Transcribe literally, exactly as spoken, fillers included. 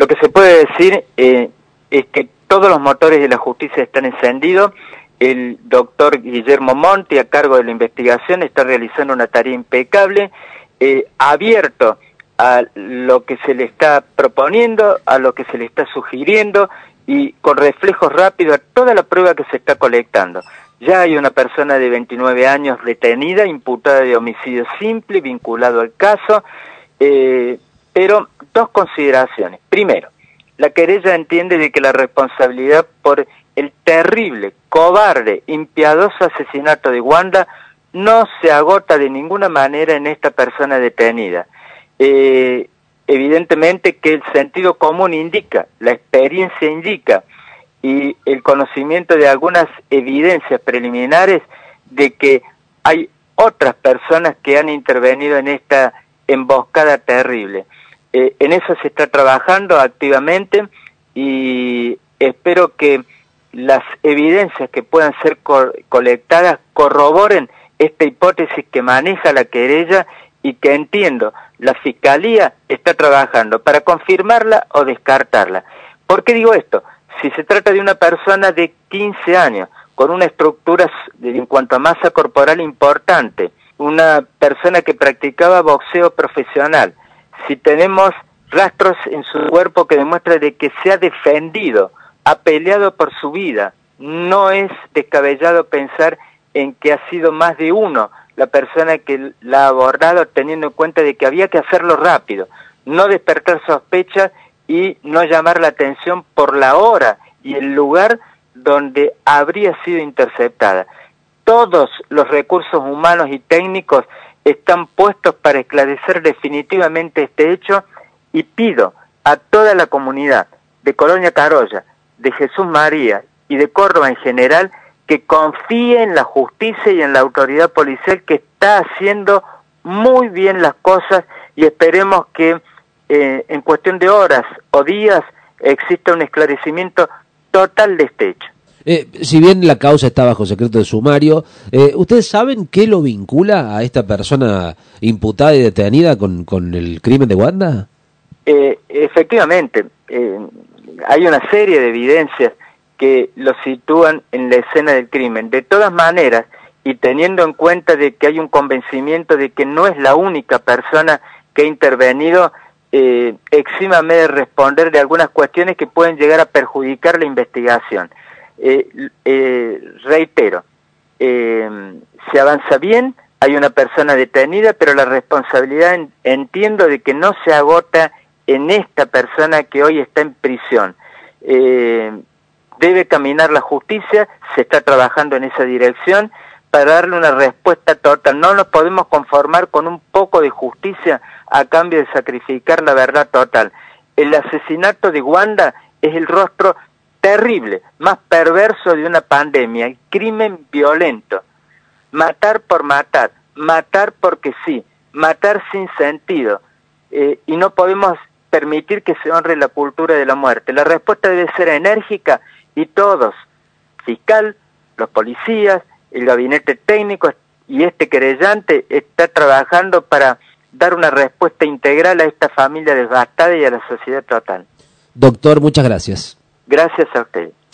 Lo que se puede decir eh, es que todos los motores de la justicia están encendidos. El doctor Guillermo Monti, a cargo de la investigación, está realizando una tarea impecable, eh, abierto a lo que se le está proponiendo, a lo que se le está sugiriendo y con reflejos rápidos a toda la prueba que se está colectando. Ya hay una persona de veintinueve años detenida, imputada de homicidio simple, vinculado al caso, eh, pero dos consideraciones. Primero, la querella entiende de que la responsabilidad por el terrible, cobarde, impiadoso asesinato de Wanda no se agota de ninguna manera en esta persona detenida. Eh, evidentemente que el sentido común indica, la experiencia indica y el conocimiento de algunas evidencias preliminares de que hay otras personas que han intervenido en esta emboscada terrible. Eh, en eso se está trabajando activamente y espero que las evidencias que puedan ser co colectadas corroboren esta hipótesis que maneja la querella y que entiendo la Fiscalía está trabajando para confirmarla o descartarla. ¿Por qué digo esto? Si se trata de una persona de quince años, con una estructura en cuanto a masa corporal importante, una persona que practicaba boxeo profesional, si tenemos rastros en su cuerpo que demuestran de que se ha defendido, ha peleado por su vida, no es descabellado pensar en que ha sido más de uno la persona que la ha abordado, teniendo en cuenta de que había que hacerlo rápido, no despertar sospechas y no llamar la atención por la hora y el lugar donde habría sido interceptada. Todos los recursos humanos y técnicos están puestos para esclarecer definitivamente este hecho y pido a toda la comunidad de Colonia Carolla, de Jesús María y de Córdoba en general que confíe en la justicia y en la autoridad policial que está haciendo muy bien las cosas y esperemos que eh, en cuestión de horas o días exista un esclarecimiento total de este hecho. Eh, si bien la causa está bajo secreto de sumario, eh, ¿ustedes saben qué lo vincula a esta persona imputada y detenida con, con el crimen de Wanda? Eh, efectivamente, eh, hay una serie de evidencias que lo sitúan en la escena del crimen. De todas maneras, y teniendo en cuenta de que hay un convencimiento de que no es la única persona que ha intervenido, eh, exímame de responder de algunas cuestiones que pueden llegar a perjudicar la investigación. Eh, eh, reitero, eh, se avanza bien, hay una persona detenida, pero la responsabilidad en, entiendo de que no se agota en esta persona que hoy está en prisión. Eh, debe caminar la justicia, se está trabajando en esa dirección para darle una respuesta total. No nos podemos conformar con un poco de justicia a cambio de sacrificar la verdad total. El asesinato de Wanda es el rostro terrible, más perverso de una pandemia, el crimen violento. Matar por matar, matar porque sí, matar sin sentido. Eh, y no podemos permitir que se honre la cultura de la muerte. La respuesta debe ser enérgica y todos, fiscal, los policías, el gabinete técnico y este querellante está trabajando para dar una respuesta integral a esta familia devastada y a la sociedad total. Doctor, muchas gracias. Gracias a usted.